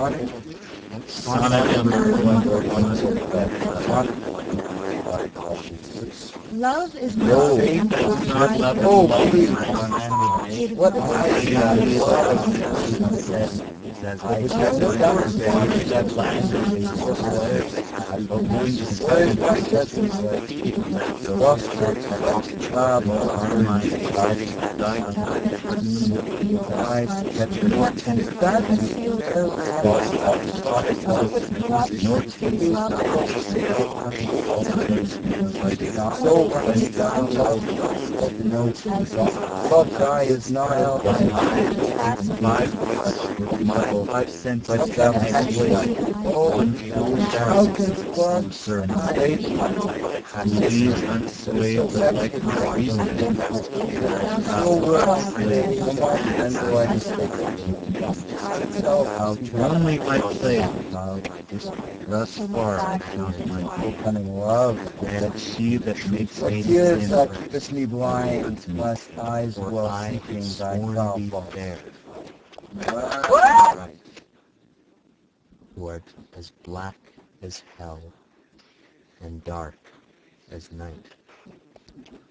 Sonnet number 141. Love is No, not it's not love is oh, love. please. What I got it. Says I just that last is I'm going to study Love guy is not out. five cents But actually, how can love Please unswayed like reason. so Only my play thus far I found my opening love. and she that makes me Tears sin that keepeth me blind, lest eyes for will I seeking had thy sworn thee love. fair. Who art as black as hell and dark as night.